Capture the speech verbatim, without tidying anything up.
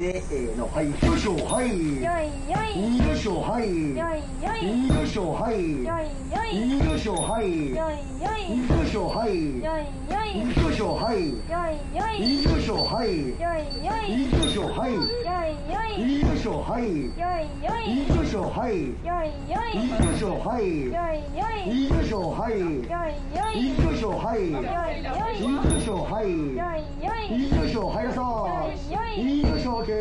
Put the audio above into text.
せーの、はい、よいしょ、はい、 よいよい、 よいしょ、はい、 よいよい、 よいしょ、はい、 よいよい、 よいしょ、はい、 よいよい、 よいしょ、はい、 よいよい、 よいしょ、はい、 よいよい、 よいしょ、はい、 よいよい、 よいしょ、はい、 よいよい、 よいしょ、はい、 よいよい、 よいしょ、はい、 よいよい、 よいしょ、はい、 よいよい、 よいしょ、はい、 よいよい、 よいしょ、はい、 よいよい、 よいしょ、はい、 よいよい、 よいしょ、はいらそう、よいしょ、OK。